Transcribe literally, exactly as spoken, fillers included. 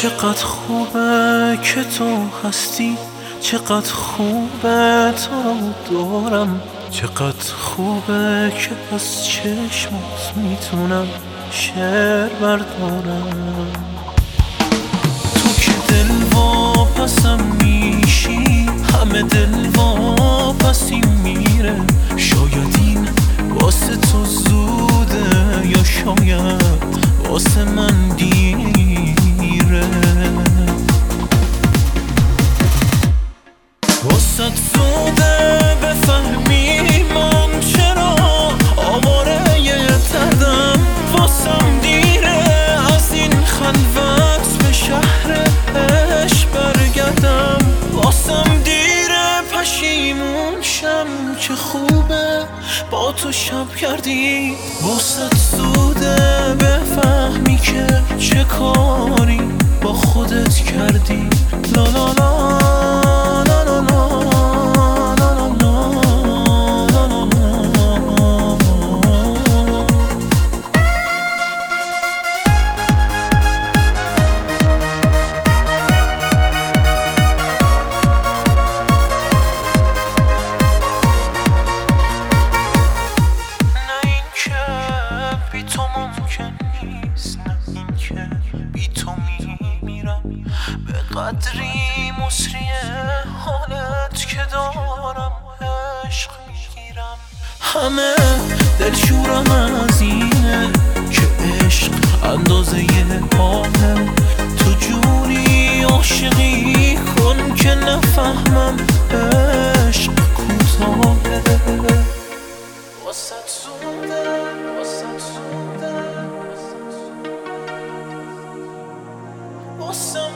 چقدر خوبه که تو هستی، چقدر خوبه تو رو دارم، چقدر خوبه که از چشمات میتونم شعر بردارم. تو که دل واپسم میشی، همه دل واپسی میره. شاید این واسه تو زوده یا شاید واسه من دیره. واسه زوده بفهمی من چرا آواره تردم، واسم دیره از این خلوت به شهر عشق برگردم. واسم دیره پشیمون شم که خوبه با تو شب کردی. واسه زوده بفهمی که چه کاری با خودت کردی. لا لا لا بی تو میمیرم، به قدری مصریه حالت که دارم عشق میگیرم. همه دلشورم از اینه که عشق اندازه حاله. تو جوری عاشقی کن که نفهمم عشق کوتاهه. واسه زوده واسه زوده واسه